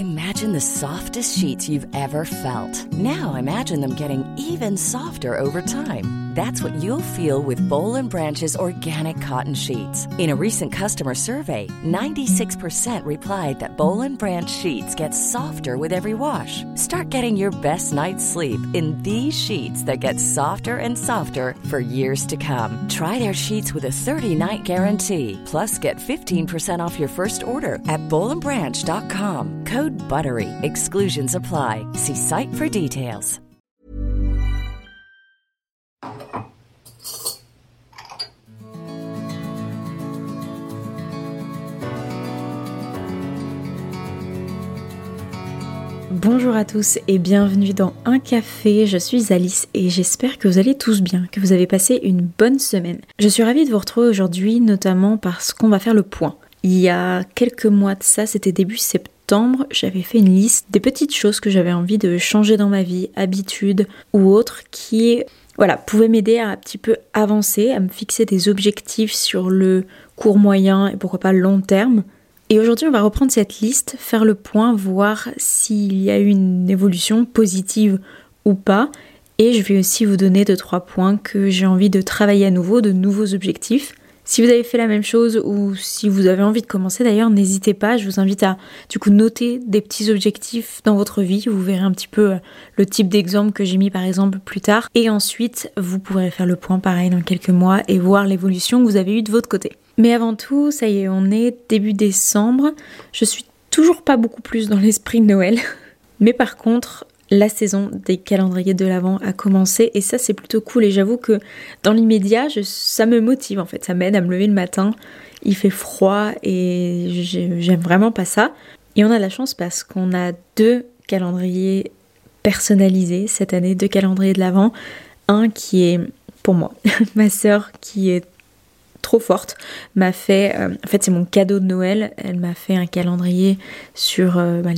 Imagine the softest sheets you've ever felt. Now imagine them getting even softer over time. That's what you'll feel with Boll & Branch's organic cotton sheets. In a recent customer survey, 96% replied that Boll & Branch sheets get softer with every wash. Start getting your best night's sleep in these sheets that get softer and softer for years to come. Try their sheets with a 30-night guarantee. Plus, get 15% off your first order at bollandbranch.com. Code BUTTERY. Exclusions apply. See site for details. Bonjour à tous et bienvenue dans Un Café, je suis Alice et j'espère que vous allez tous bien, que vous avez passé une bonne semaine. Je suis ravie de vous retrouver aujourd'hui, notamment parce qu'on va faire le point. Il y a quelques mois de ça, c'était début septembre, j'avais fait une liste des petites choses que j'avais envie de changer dans ma vie, habitudes ou autres, qui pouvaient m'aider à un petit peu avancer, à me fixer des objectifs sur le court moyen et pourquoi pas long terme. Et aujourd'hui, on va reprendre cette liste, faire le point, voir s'il y a eu une évolution positive ou pas. Et je vais aussi vous donner 2-3 points que j'ai envie de travailler à nouveau, de nouveaux objectifs. Si vous avez fait la même chose ou si vous avez envie de commencer d'ailleurs, n'hésitez pas. Je vous invite à noter des petits objectifs dans votre vie. Vous verrez un petit peu le type d'exemple que j'ai mis par exemple plus tard. Et ensuite, vous pourrez faire le point pareil dans quelques mois et voir l'évolution que vous avez eue de votre côté. Mais avant tout, ça y est, on est début décembre. Je suis toujours pas beaucoup plus dans l'esprit de Noël. Mais par contre, la saison des calendriers de l'Avent a commencé et ça c'est plutôt cool. Et j'avoue que dans l'immédiat, ça me motive en fait. Ça m'aide à me lever le matin. Il fait froid et j'aime vraiment pas ça. Et on a de la chance parce qu'on a 2 calendriers personnalisés cette année, 2 calendriers de l'Avent. Un qui est pour moi, ma sœur qui est trop forte, m'a fait, en fait c'est mon cadeau de Noël, elle m'a fait un calendrier sur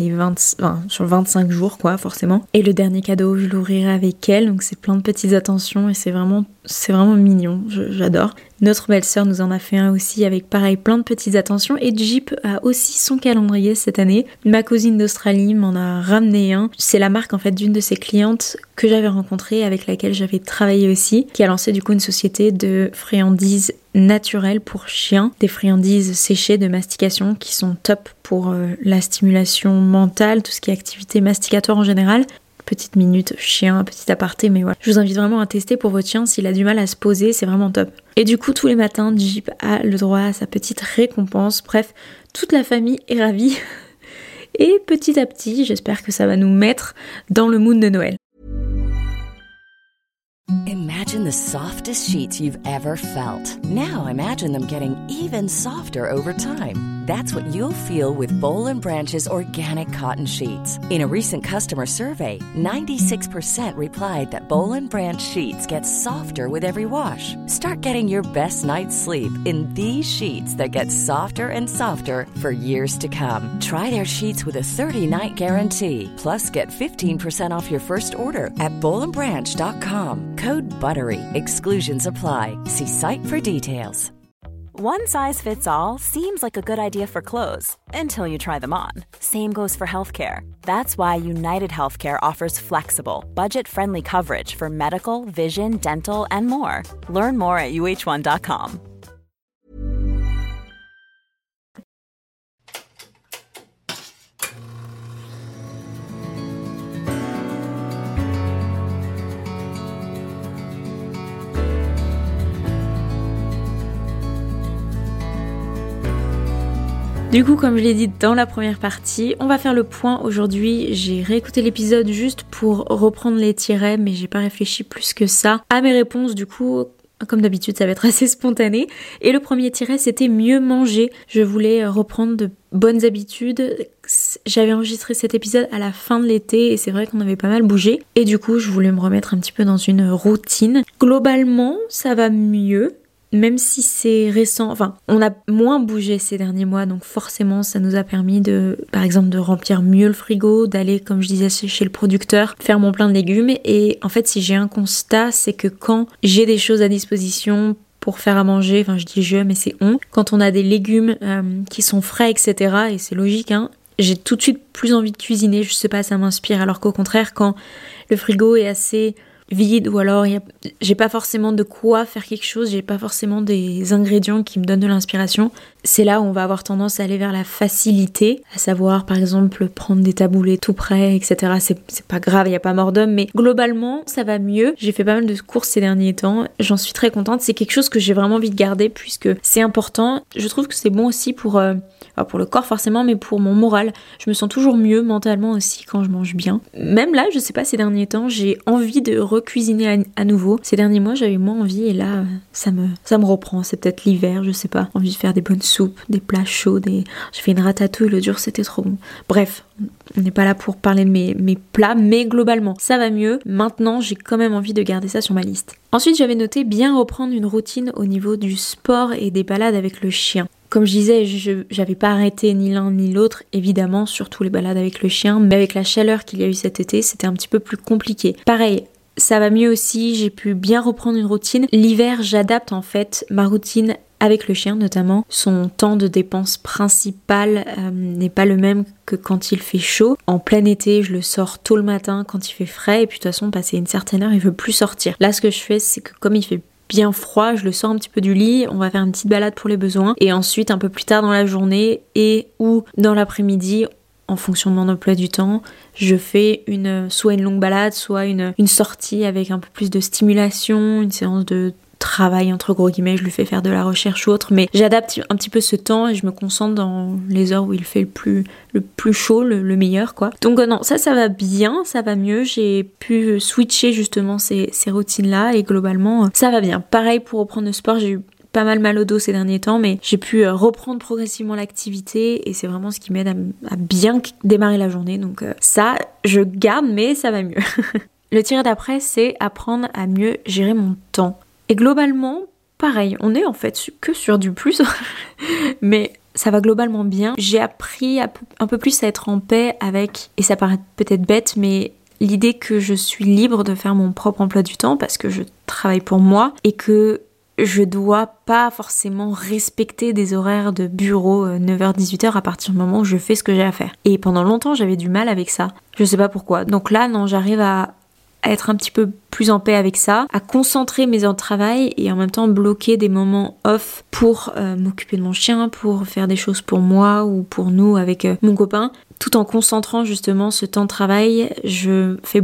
sur 25 jours quoi forcément, et le dernier cadeau je l'ouvrirai avec elle, donc c'est plein de petites attentions et c'est vraiment mignon, j'adore. Notre belle-sœur nous en a fait un aussi avec pareil plein de petites attentions, et Jeep a aussi son calendrier cette année. Ma cousine d'Australie m'en a ramené un, c'est la marque en fait d'une de ses clientes que j'avais rencontrée, avec laquelle j'avais travaillé aussi, qui a lancé du coup une société de friandises naturelles pour chiens, des friandises séchées de mastication qui sont top pour la stimulation mentale, tout ce qui est activité masticatoire en général. Petite minute chien, petit aparté, mais voilà. Je vous invite vraiment à tester pour votre chien s'il a du mal à se poser, c'est vraiment top. Et du coup, tous les matins, Jeep a le droit à sa petite récompense. Bref, toute la famille est ravie. Et petit à petit, j'espère que ça va nous mettre dans le mood de Noël. Imagine the softest sheets you've ever felt. Now imagine them getting even softer over time. That's what you'll feel with Boll & Branch's organic cotton sheets. In a recent customer survey, 96% replied that Boll & Branch sheets get softer with every wash. Start getting your best night's sleep in these sheets that get softer and softer for years to come. Try their sheets with a 30-night guarantee. Plus, get 15% off your first order at bollandbranch.com. Code BUTTERY. Exclusions apply. See site for details. One size fits all seems like a good idea for clothes until you try them on. Same goes for healthcare. That's why United Healthcare offers flexible, budget-friendly coverage for medical, vision, dental, and more. Learn more at uh1.com. Du coup, comme je l'ai dit dans la première partie, on va faire le point aujourd'hui. J'ai réécouté l'épisode juste pour reprendre les tirets, mais j'ai pas réfléchi plus que ça à mes réponses. Du coup, comme d'habitude, ça va être assez spontané. Et le premier tiret, c'était mieux manger. Je voulais reprendre de bonnes habitudes. J'avais enregistré cet épisode à la fin de l'été et c'est vrai qu'on avait pas mal bougé. Et du coup, je voulais me remettre un petit peu dans une routine. Globalement, ça va mieux. Même si c'est récent, on a moins bougé ces derniers mois, donc forcément ça nous a permis par exemple de remplir mieux le frigo, d'aller, comme je disais, chez le producteur, faire mon plein de légumes. Et en fait, si j'ai un constat, c'est que quand j'ai des choses à disposition pour faire à manger, je dis je, mais c'est on, quand on a des légumes qui sont frais, etc., et c'est logique, j'ai tout de suite plus envie de cuisiner, je sais pas, ça m'inspire. Alors qu'au contraire, quand le frigo est assez vide ou alors j'ai pas forcément de quoi faire quelque chose, j'ai pas forcément des ingrédients qui me donnent de l'inspiration, c'est là où on va avoir tendance à aller vers la facilité, à savoir par exemple prendre des taboulés tout prêts, etc. C'est pas grave, il y a pas mort d'homme, mais globalement ça va mieux. J'ai fait pas mal de courses ces derniers temps, j'en suis très contente, c'est quelque chose que j'ai vraiment envie de garder puisque c'est important. Je trouve que c'est bon aussi pour le corps forcément, mais pour mon moral. Je me sens toujours mieux mentalement aussi quand je mange bien. Même là, je sais pas, ces derniers temps, j'ai envie de recuisiner à nouveau. Ces derniers mois, j'avais moins envie et là, ça me reprend. C'est peut-être l'hiver, je sais pas. Envie de faire des bonnes soupes, des plats chauds, j'ai fait une ratatouille, le dur, c'était trop bon. Bref, on n'est pas là pour parler de mes plats, mais globalement, ça va mieux. Maintenant, j'ai quand même envie de garder ça sur ma liste. Ensuite, j'avais noté bien reprendre une routine au niveau du sport et des balades avec le chien. Comme je disais, j'avais pas arrêté ni l'un ni l'autre, évidemment, surtout les balades avec le chien, mais avec la chaleur qu'il y a eu cet été, c'était un petit peu plus compliqué. Pareil, ça va mieux aussi, j'ai pu bien reprendre une routine. L'hiver, j'adapte en fait ma routine avec le chien notamment. Son temps de dépense principal n'est pas le même que quand il fait chaud. En plein été, je le sors tôt le matin quand il fait frais et puis de toute façon, passé une certaine heure, il veut plus sortir. Là, ce que je fais, c'est que comme il fait bien froid, je le sors un petit peu du lit, on va faire une petite balade pour les besoins et ensuite un peu plus tard dans la journée et ou dans l'après-midi, en fonction de mon emploi du temps, je fais soit une longue balade, soit une sortie avec un peu plus de stimulation, une séance de travail entre gros guillemets, je lui fais faire de la recherche ou autre, mais j'adapte un petit peu ce temps et je me concentre dans les heures où il fait le plus chaud, le meilleur quoi. Donc non, ça va bien, ça va mieux, j'ai pu switcher justement ces routines là et globalement ça va bien. Pareil pour reprendre le sport, j'ai eu pas mal au dos ces derniers temps, mais j'ai pu reprendre progressivement l'activité et c'est vraiment ce qui m'aide à bien démarrer la journée, donc ça je garde mais ça va mieux. Le tir d'après, c'est apprendre à mieux gérer mon temps. Et globalement, pareil, on est en fait que sur du plus, mais ça va globalement bien. J'ai appris un peu plus à être en paix avec, et ça paraît peut-être bête, mais l'idée que je suis libre de faire mon propre emploi du temps parce que je travaille pour moi et que je dois pas forcément respecter des horaires de bureau 9h-18h à partir du moment où je fais ce que j'ai à faire. Et pendant longtemps, j'avais du mal avec ça. Je sais pas pourquoi. Donc là, non, j'arrive à être un petit peu plus en paix avec ça, à concentrer mes heures de travail et en même temps bloquer des moments off pour m'occuper de mon chien, pour faire des choses pour moi ou pour nous avec mon copain. Tout en concentrant justement ce temps de travail, j'essaie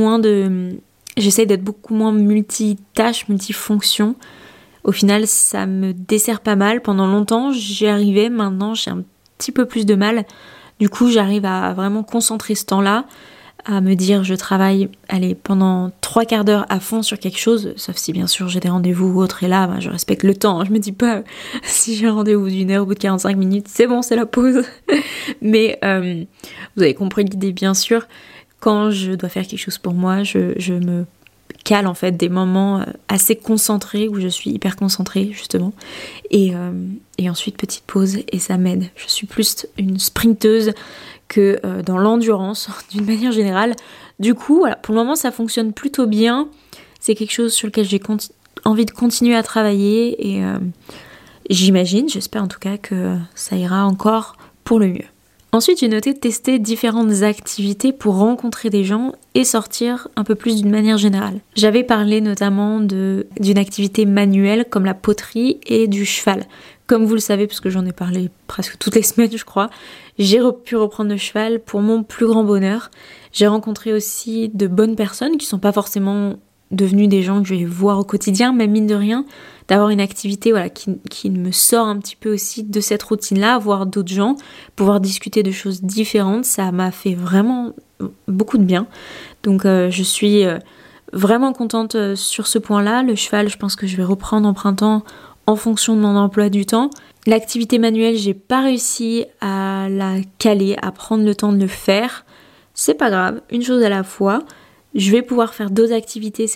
d'être beaucoup moins multitâche, multifonction. Au final, ça me dessert pas mal. Pendant longtemps, j'y arrivais. Maintenant, j'ai un petit peu plus de mal. Du coup, j'arrive à vraiment concentrer ce temps-là, à me dire je travaille pendant 3/4 d'heure à fond sur quelque chose, sauf si bien sûr j'ai des rendez-vous ou autre, et là je respecte le temps, je me dis pas si j'ai un rendez-vous d'une heure au bout de 45 minutes, c'est bon, c'est la pause. Mais vous avez compris l'idée bien sûr, quand je dois faire quelque chose pour moi, je me cale en fait des moments assez concentrés où je suis hyper concentrée justement et ensuite petite pause et ça m'aide. Je suis plus une sprinteuse que dans l'endurance d'une manière générale. Du coup voilà, pour le moment ça fonctionne plutôt bien, c'est quelque chose sur lequel j'ai envie de continuer à travailler et j'espère en tout cas que ça ira encore pour le mieux. Ensuite, j'ai noté de tester différentes activités pour rencontrer des gens et sortir un peu plus d'une manière générale. J'avais parlé notamment d'une activité manuelle comme la poterie et du cheval. Comme vous le savez, parce que j'en ai parlé presque toutes les semaines, je crois, j'ai pu reprendre le cheval pour mon plus grand bonheur. J'ai rencontré aussi de bonnes personnes qui sont pas forcément devenues des gens que je vais voir au quotidien, mais mine de rien, d'avoir une activité qui me sort un petit peu aussi de cette routine-là, voir d'autres gens, pouvoir discuter de choses différentes, ça m'a fait vraiment beaucoup de bien. Donc je suis vraiment contente sur ce point-là. Le cheval, je pense que je vais reprendre en printemps en fonction de mon emploi du temps. L'activité manuelle, j'ai pas réussi à la caler, à prendre le temps de le faire. C'est pas grave, une chose à la fois. Je vais pouvoir faire d'autres activités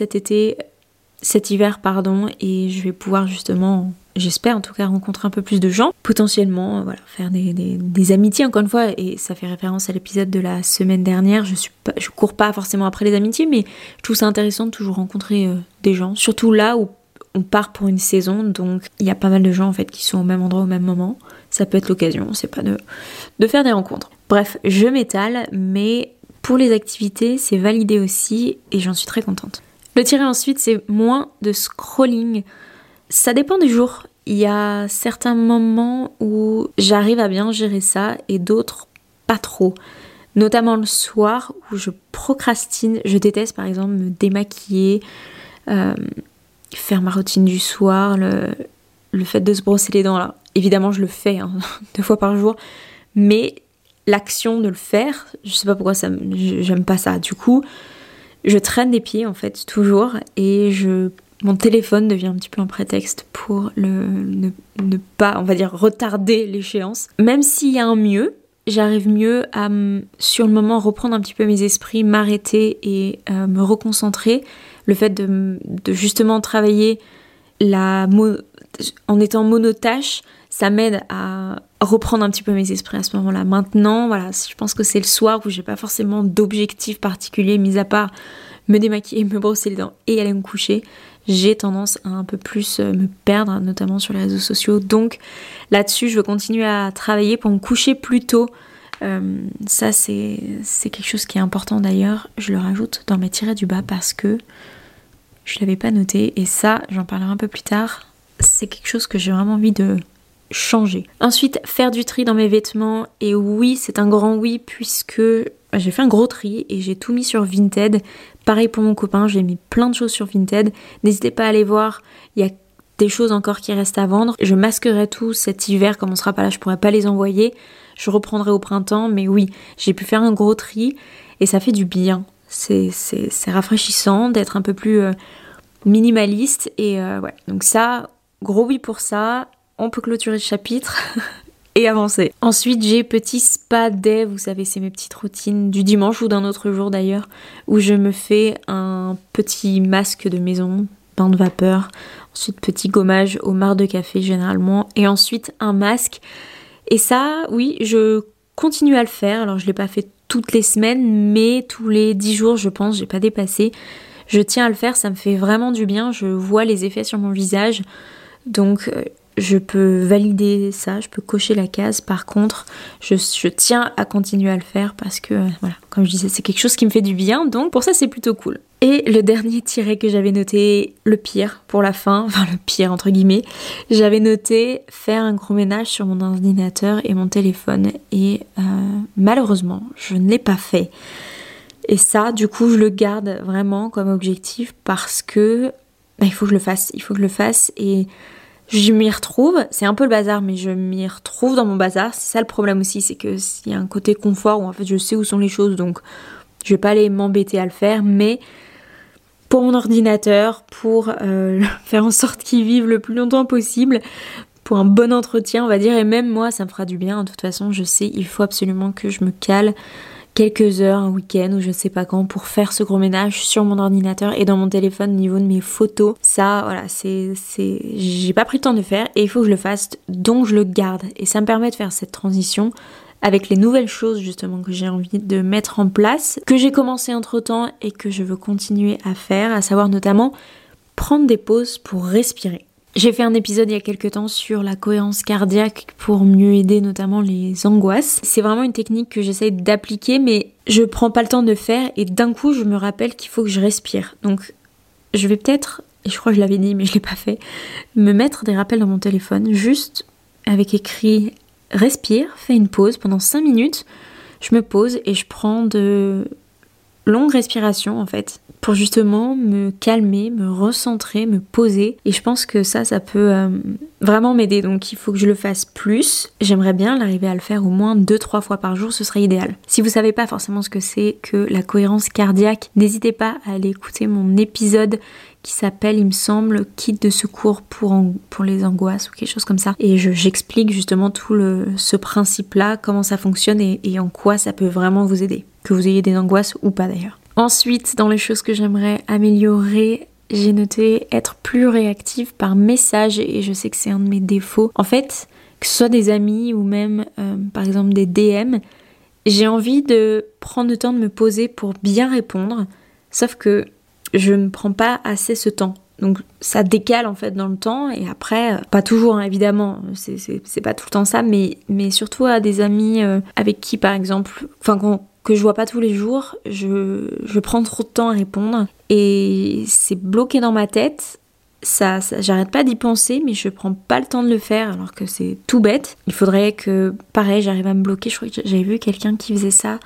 cet hiver, et je vais pouvoir justement, j'espère en tout cas, rencontrer un peu plus de gens, potentiellement faire des amitiés encore une fois, et ça fait référence à l'épisode de la semaine dernière. Je cours pas forcément après les amitiés, mais je trouve ça intéressant de toujours rencontrer des gens, surtout là où on part pour une saison, donc il y a pas mal de gens en fait qui sont au même endroit au même moment. Ça peut être l'occasion, c'est pas de faire des rencontres. Bref, je m'étale, mais pour les activités, c'est validé aussi et j'en suis très contente. Le tiré ensuite, c'est moins de scrolling. Ça dépend des jours. Il y a certains moments où j'arrive à bien gérer ça et d'autres pas trop. Notamment le soir où je procrastine. Je déteste par exemple me démaquiller, faire ma routine du soir, le fait de se brosser les dents là. Évidemment je le fais 2 fois par jour, mais l'action de le faire, je sais pas pourquoi j'aime pas ça. Du coup, je traîne des pieds en fait toujours et mon téléphone devient un petit peu un prétexte pour ne pas, on va dire, retarder l'échéance. Même s'il y a un mieux, j'arrive mieux à, sur le moment, reprendre un petit peu mes esprits, m'arrêter et me reconcentrer. Le fait de justement travailler en étant monotâche, ça m'aide à reprendre un petit peu mes esprits à ce moment-là. Maintenant, voilà, je pense que c'est le soir où j'ai pas forcément d'objectif particulier, mis à part me démaquiller, me brosser les dents et aller me coucher. J'ai tendance à un peu plus me perdre, notamment sur les réseaux sociaux. Donc là-dessus, je veux continuer à travailler pour me coucher plus tôt. Ça, c'est quelque chose qui est important d'ailleurs. Je le rajoute dans mes tirets du bas parce que je l'avais pas noté. Et ça, j'en parlerai un peu plus tard. C'est quelque chose que j'ai vraiment envie de changer. Ensuite, faire du tri dans mes vêtements. Et oui, c'est un grand oui puisque j'ai fait un gros tri et j'ai tout mis sur Vinted. Pareil pour mon copain, j'ai mis plein de choses sur Vinted. N'hésitez pas à aller voir, il y a des choses encore qui restent à vendre. Je masquerai tout cet hiver, comme on sera pas là, je pourrais pas les envoyer. Je reprendrai au printemps, mais oui, j'ai pu faire un gros tri et ça fait du bien. C'est rafraîchissant d'être un peu plus minimaliste et ouais. Donc ça, gros oui pour ça. On peut clôturer le chapitre. Et avancer. Ensuite, j'ai petit spa day, vous savez, c'est mes petites routines du dimanche ou d'un autre jour d'ailleurs, où je me fais un petit masque de maison, bain de vapeur, ensuite petit gommage au marc de café généralement, et ensuite un masque. Et ça, oui, je continue à le faire. Alors je l'ai pas fait toutes les semaines, mais tous les 10 jours, je pense, j'ai pas dépassé. Je tiens à le faire, ça me fait vraiment du bien, je vois les effets sur mon visage, donc je peux valider ça, je peux cocher la case. Par contre, je tiens à continuer à le faire parce que, voilà, comme je disais, c'est quelque chose qui me fait du bien. Donc pour ça, c'est plutôt cool. Et le dernier tiret que j'avais noté, le pire pour la fin, enfin le pire entre guillemets, j'avais noté faire un gros ménage sur mon ordinateur et mon téléphone. Et malheureusement, je ne l'ai pas fait. Et ça, du coup, je le garde vraiment comme objectif parce que il faut que je le fasse et je m'y retrouve, c'est un peu le bazar, mais je m'y retrouve dans mon bazar. C'est ça le problème aussi, c'est que s'il y a un côté confort où en fait je sais où sont les choses, donc je vais pas aller m'embêter à le faire, mais pour mon ordinateur, pour faire en sorte qu'il vive le plus longtemps possible, pour un bon entretien on va dire, et même moi ça me fera du bien. De toute façon je sais, il faut absolument que je me cale quelques heures, un week-end ou je ne sais pas quand pour faire ce gros ménage sur mon ordinateur et dans mon téléphone au niveau de mes photos. Ça, voilà, j'ai pas pris le temps de faire et il faut que je le fasse, donc je le garde. Et ça me permet de faire cette transition avec les nouvelles choses justement que j'ai envie de mettre en place, que j'ai commencé entre-temps et que je veux continuer à faire, à savoir notamment prendre des pauses pour respirer. J'ai fait un épisode il y a quelques temps sur la cohérence cardiaque pour mieux aider notamment les angoisses. C'est vraiment une technique que j'essaye d'appliquer mais je prends pas le temps de faire et d'un coup je me rappelle qu'il faut que je respire. Donc je vais peut-être, et je crois que je l'avais dit mais je l'ai pas fait, me mettre des rappels dans mon téléphone juste avec écrit respire, fais une pause pendant 5 minutes. Je me pose et je prends de longues respirations en fait pour justement me calmer, me recentrer, me poser. Et je pense que ça peut vraiment m'aider. Donc il faut que je le fasse plus. J'aimerais bien l'arriver à le faire au moins 2-3 fois par jour, ce serait idéal. Si vous savez pas forcément ce que c'est que la cohérence cardiaque, n'hésitez pas à aller écouter mon épisode qui s'appelle, il me semble, Kit de secours pour les angoisses ou quelque chose comme ça. Et j'explique justement tout ce principe-là, comment ça fonctionne et en quoi ça peut vraiment vous aider. Que vous ayez des angoisses ou pas d'ailleurs. Ensuite, dans les choses que j'aimerais améliorer, j'ai noté être plus réactive par message et je sais que c'est un de mes défauts. En fait, que ce soit des amis ou même par exemple des DM, j'ai envie de prendre le temps de me poser pour bien répondre, sauf que je ne prends pas assez ce temps. Donc ça décale en fait dans le temps et après, pas toujours hein, évidemment, c'est pas tout le temps ça, mais surtout à des amis avec qui par exemple, que je vois pas tous les jours, je prends trop de temps à répondre et c'est bloqué dans ma tête. Ça, j'arrête pas d'y penser, mais je prends pas le temps de le faire alors que c'est tout bête. Il faudrait que, pareil, j'arrive à me bloquer. Je crois que j'avais vu quelqu'un qui faisait ça,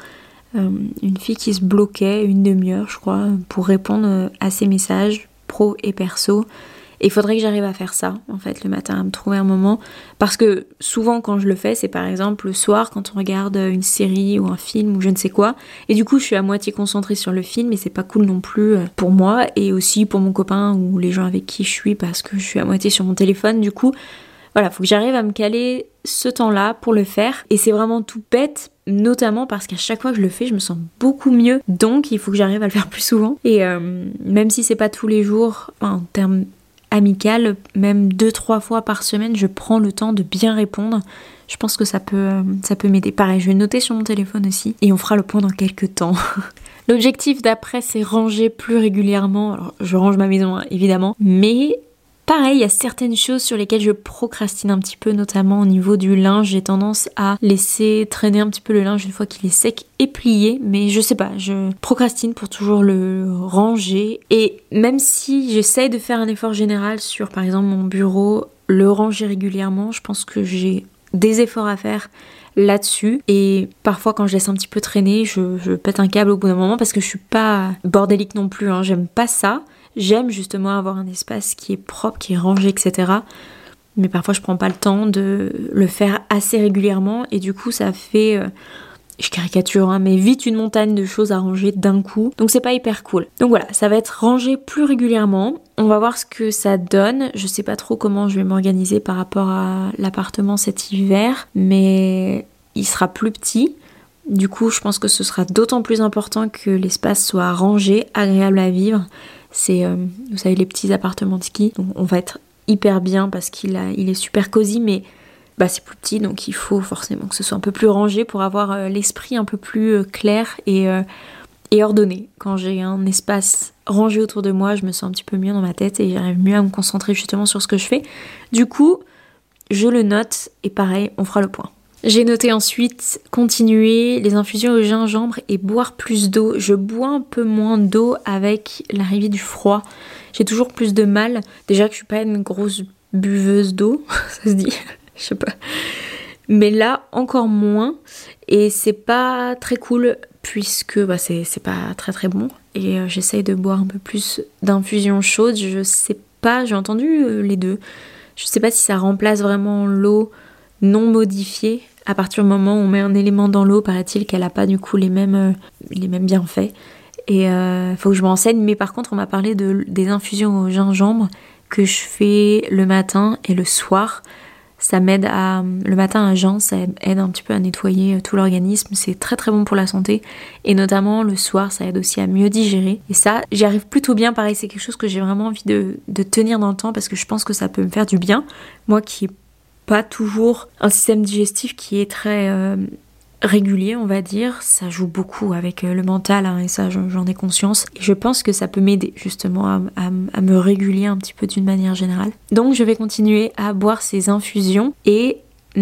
une fille qui se bloquait 1 demi-heure, je crois, pour répondre à ses messages pro et perso. Et il faudrait que j'arrive à faire ça, en fait, le matin, à me trouver un moment. Parce que souvent, quand je le fais, c'est par exemple le soir, quand on regarde une série ou un film ou je ne sais quoi. Et du coup, je suis à moitié concentrée sur le film et c'est pas cool non plus pour moi. Et aussi pour mon copain ou les gens avec qui je suis parce que je suis à moitié sur mon téléphone. Du coup, voilà, faut que j'arrive à me caler ce temps-là pour le faire. Et c'est vraiment tout bête, notamment parce qu'à chaque fois que je le fais, je me sens beaucoup mieux. Donc, il faut que j'arrive à le faire plus souvent. Et même si c'est pas tous les jours, en termes amical, même 2-3 fois par semaine, je prends le temps de bien répondre. Je pense que ça peut m'aider. Pareil, je vais noter sur mon téléphone aussi et on fera le point dans quelques temps. L'objectif d'après, c'est ranger plus régulièrement. Alors, je range ma maison, hein, évidemment, mais pareil, il y a certaines choses sur lesquelles je procrastine un petit peu, notamment au niveau du linge. J'ai tendance à laisser traîner un petit peu le linge une fois qu'il est sec et plié, mais je sais pas, je procrastine pour toujours le ranger. Et même si j'essaye de faire un effort général sur, par exemple, mon bureau, le ranger régulièrement, je pense que j'ai des efforts à faire là-dessus. Et parfois, quand je laisse un petit peu traîner, je pète un câble au bout d'un moment parce que je suis pas bordélique non plus, hein, j'aime pas ça. J'aime justement avoir un espace qui est propre, qui est rangé, etc. Mais parfois je prends pas le temps de le faire assez régulièrement et du coup ça fait, je caricature, hein, mais vite une montagne de choses à ranger d'un coup. Donc c'est pas hyper cool. Donc voilà, ça va être rangé plus régulièrement. On va voir ce que ça donne. Je sais pas trop comment je vais m'organiser par rapport à l'appartement cet hiver, mais il sera plus petit. Du coup je pense que ce sera d'autant plus important que l'espace soit rangé, agréable à vivre. C'est, vous savez, les petits appartements de ski. Donc on va être hyper bien parce il est super cosy, mais c'est plus petit, donc il faut forcément que ce soit un peu plus rangé pour avoir l'esprit un peu plus clair et ordonné. Quand j'ai un espace rangé autour de moi, je me sens un petit peu mieux dans ma tête et j'arrive mieux à me concentrer justement sur ce que je fais. Du coup, je le note et pareil, on fera le point. J'ai noté ensuite continuer les infusions au gingembre et boire plus d'eau. Je bois un peu moins d'eau avec l'arrivée du froid. J'ai toujours plus de mal. Déjà que je suis pas une grosse buveuse d'eau, ça se dit, je sais pas. Mais là, encore moins. Et c'est pas très cool puisque c'est pas très très bon. Et j'essaye de boire un peu plus d'infusions chaudes. Je sais pas, j'ai entendu les deux. Je sais pas si ça remplace vraiment l'eau non modifiée. À partir du moment où on met un élément dans l'eau, paraît-il qu'elle n'a pas du coup les mêmes bienfaits. Et faut que je me renseigne. Mais par contre, on m'a parlé des infusions au gingembre que je fais le matin et le soir. Ça m'aide le matin à jeun, ça aide un petit peu à nettoyer tout l'organisme. C'est très très bon pour la santé. Et notamment le soir, ça aide aussi à mieux digérer. Et ça, j'y arrive plutôt bien. Pareil, c'est quelque chose que j'ai vraiment envie de tenir dans le temps parce que je pense que ça peut me faire du bien. Moi qui pas toujours un système digestif qui est très régulier, on va dire. Ça joue beaucoup avec le mental, hein, et ça, j'en ai conscience. Et je pense que ça peut m'aider justement à me réguler un petit peu d'une manière générale. Donc je vais continuer à boire ces infusions et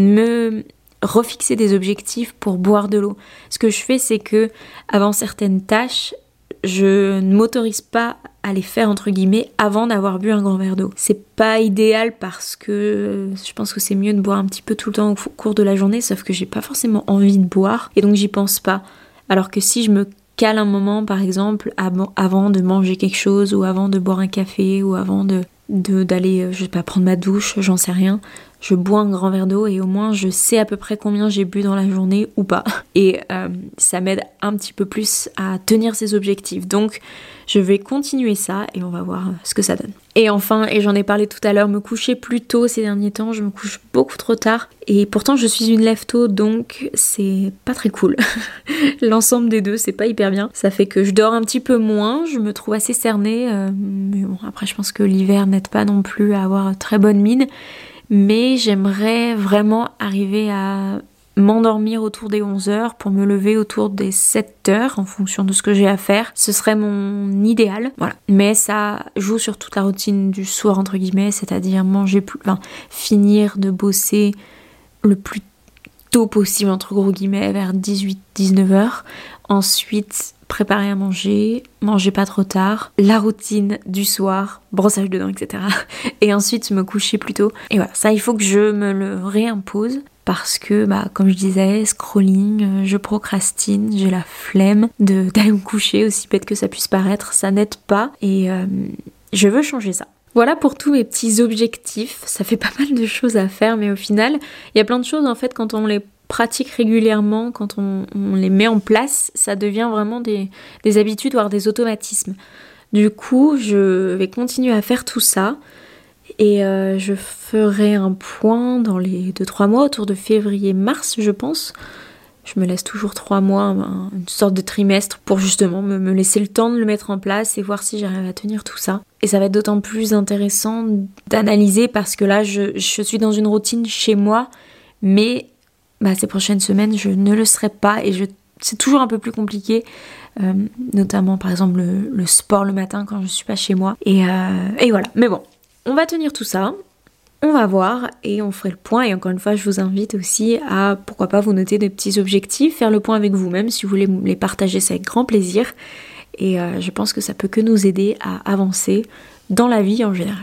me refixer des objectifs pour boire de l'eau. Ce que je fais, c'est que avant certaines tâches, je ne m'autorise pas à les faire entre guillemets avant d'avoir bu un grand verre d'eau. C'est pas idéal parce que je pense que c'est mieux de boire un petit peu tout le temps au cours de la journée, sauf que j'ai pas forcément envie de boire et donc j'y pense pas. Alors que si je me cale un moment par exemple avant de manger quelque chose ou avant de boire un café ou avant d'aller, je sais pas, prendre ma douche, j'en sais rien, je bois un grand verre d'eau et au moins je sais à peu près combien j'ai bu dans la journée ou pas. Et ça m'aide un petit peu plus à tenir ces objectifs. Donc je vais continuer ça et on va voir ce que ça donne. Et enfin, et j'en ai parlé tout à l'heure, me coucher plus tôt ces derniers temps, je me couche beaucoup trop tard. Et pourtant je suis une lève-tôt, donc c'est pas très cool. L'ensemble des deux, c'est pas hyper bien. Ça fait que je dors un petit peu moins, je me trouve assez cernée. Mais bon, après je pense que l'hiver n'aide pas non plus à avoir très bonne mine. Mais j'aimerais vraiment arriver à m'endormir autour des 11h pour me lever autour des 7h en fonction de ce que j'ai à faire. Ce serait mon idéal, voilà. Mais ça joue sur toute la routine du soir entre guillemets, c'est-à-dire finir de bosser le plus tôt possible entre gros guillemets vers 18-19h. Ensuite préparer à manger pas trop tard, la routine du soir, brossage de dents, etc. Et ensuite me coucher plus tôt. Et voilà, ça il faut que je me le réimpose. Parce que, comme je disais, scrolling, je procrastine, j'ai la flemme d'aller me coucher, aussi bête que ça puisse paraître, ça n'aide pas et je veux changer ça. Voilà pour tous mes petits objectifs, ça fait pas mal de choses à faire, mais au final, il y a plein de choses en fait quand on les pratique régulièrement, quand on les met en place, ça devient vraiment des habitudes, voire des automatismes. Du coup, je vais continuer à faire tout ça. Et je ferai un point dans les 2-3 mois, autour de février-mars, je pense. Je me laisse toujours 3 mois, une sorte de trimestre, pour justement me laisser le temps de le mettre en place et voir si j'arrive à tenir tout ça. Et ça va être d'autant plus intéressant d'analyser parce que là, je suis dans une routine chez moi, mais ces prochaines semaines, je ne le serai pas et c'est toujours un peu plus compliqué. Notamment, par exemple, le sport le matin quand je suis pas chez moi. Et voilà. Mais bon. On va tenir tout ça, on va voir et on ferait le point. Et encore une fois, je vous invite aussi à, pourquoi pas, vous noter des petits objectifs, faire le point avec vous-même. Si vous voulez les partager, c'est avec grand plaisir. Et je pense que ça peut que nous aider à avancer dans la vie en général.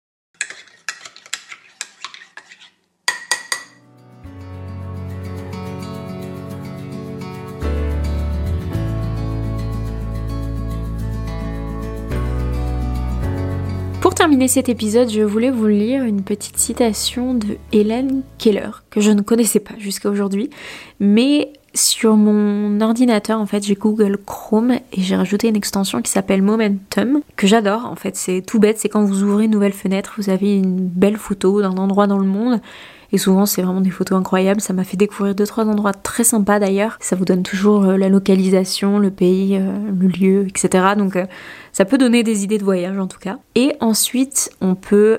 Pour terminer cet épisode, je voulais vous lire une petite citation de Helen Keller, que je ne connaissais pas jusqu'à aujourd'hui, mais sur mon ordinateur, en fait, j'ai Google Chrome et j'ai rajouté une extension qui s'appelle Momentum, que j'adore, en fait, c'est tout bête, c'est quand vous ouvrez une nouvelle fenêtre, vous avez une belle photo d'un endroit dans le monde, et souvent c'est vraiment des photos incroyables, ça m'a fait découvrir 2-3 endroits très sympas d'ailleurs, ça vous donne toujours la localisation, le pays, le lieu, etc. Donc ça peut donner des idées de voyage en tout cas. Et ensuite on peut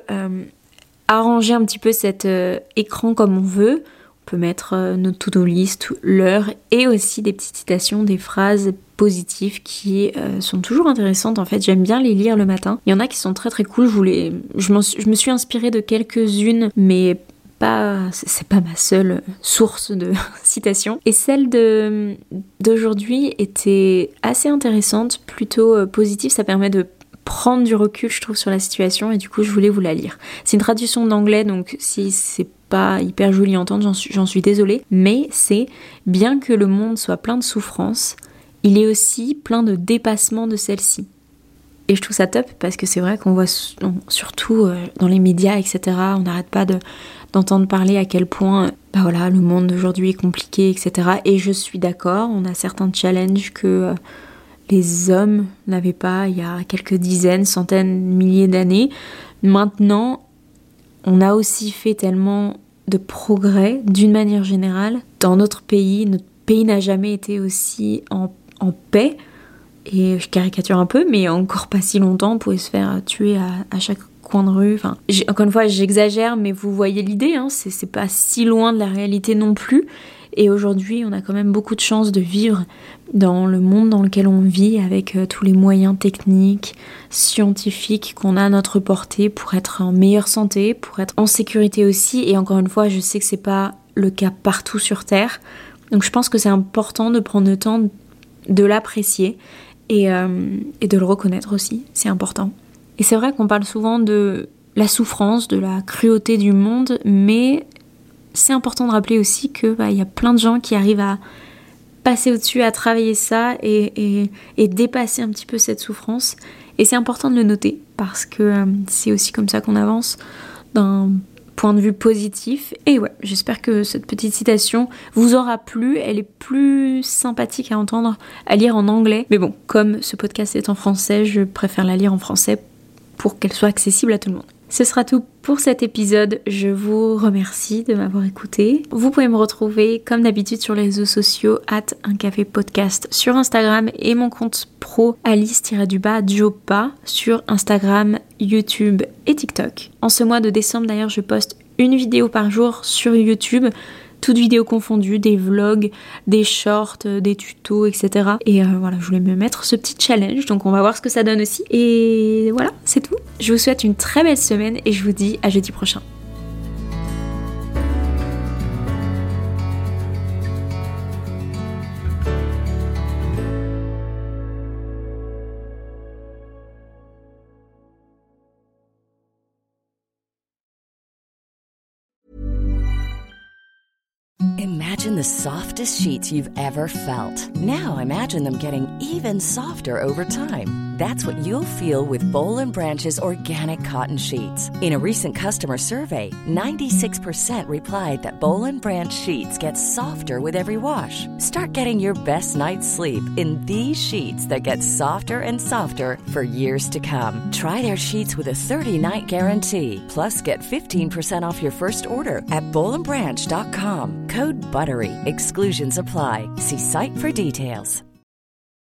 arranger un petit peu cet écran comme on veut, on peut mettre notre to-do list, l'heure et aussi des petites citations, des phrases positives qui sont toujours intéressantes en fait, j'aime bien les lire le matin. Il y en a qui sont très très cool, je me suis inspirée de quelques-unes mais c'est pas ma seule source de citation. Et celle d'aujourd'hui était assez intéressante, plutôt positive, ça permet de prendre du recul je trouve sur la situation et du coup je voulais vous la lire. C'est une traduction d'anglais donc si c'est pas hyper joli à entendre, j'en suis désolée, mais c'est « Bien que le monde soit plein de souffrances, il est aussi plein de dépassement de celle-ci ». Et je trouve ça top parce que c'est vrai qu'on voit surtout dans les médias, etc., on n'arrête pas d'entendre parler à quel point le monde d'aujourd'hui est compliqué, etc. Et je suis d'accord, on a certains challenges que les hommes n'avaient pas il y a quelques dizaines, centaines, milliers d'années. Maintenant, on a aussi fait tellement de progrès d'une manière générale. Dans notre pays n'a jamais été aussi en paix. Et je caricature un peu, mais encore pas si longtemps, on pouvait se faire tuer à chaque coin de rue. Enfin, encore une fois, j'exagère, mais vous voyez l'idée, hein, c'est pas si loin de la réalité non plus. Et aujourd'hui, on a quand même beaucoup de chance de vivre dans le monde dans lequel on vit, avec tous les moyens techniques, scientifiques qu'on a à notre portée pour être en meilleure santé, pour être en sécurité aussi. Et encore une fois, je sais que c'est pas le cas partout sur Terre. Donc je pense que c'est important de prendre le temps de l'apprécier et de le reconnaître aussi, c'est important. Et c'est vrai qu'on parle souvent de la souffrance, de la cruauté du monde, mais c'est important de rappeler aussi que y a plein de gens qui arrivent à passer au-dessus, à travailler ça et dépasser un petit peu cette souffrance. Et c'est important de le noter parce que c'est aussi comme ça qu'on avance d'un point de vue positif. Et ouais, j'espère que cette petite citation vous aura plu. Elle est plus sympathique à entendre, à lire en anglais. Mais bon, comme ce podcast est en français, je préfère la lire en français pour qu'elle soit accessible à tout le monde. Ce sera tout pour cet épisode. Je vous remercie de m'avoir écouté. Vous pouvez me retrouver comme d'habitude sur les réseaux sociaux @uncafépodcast sur Instagram et mon compte pro Alice-Jopa sur Instagram, YouTube et TikTok. En ce mois de décembre d'ailleurs, je poste une vidéo par jour sur YouTube. toutes vidéos confondues, des vlogs, des shorts, des tutos, etc. Et voilà, je voulais me mettre ce petit challenge, donc on va voir ce que ça donne aussi. Et voilà, c'est tout. Je vous souhaite une très belle semaine et je vous dis à jeudi prochain. Imagine the softest sheets you've ever felt. Now imagine them getting even softer over time. That's what you'll feel with Boll & Branch's organic cotton sheets. In a recent customer survey, 96% replied that Boll & Branch sheets get softer with every wash. Start getting your best night's sleep in these sheets that get softer and softer for years to come. Try their sheets with a 30-night guarantee. Plus, get 15% off your first order at bollandbranch.com. Code BUTTERY. Exclusions apply. See site for details.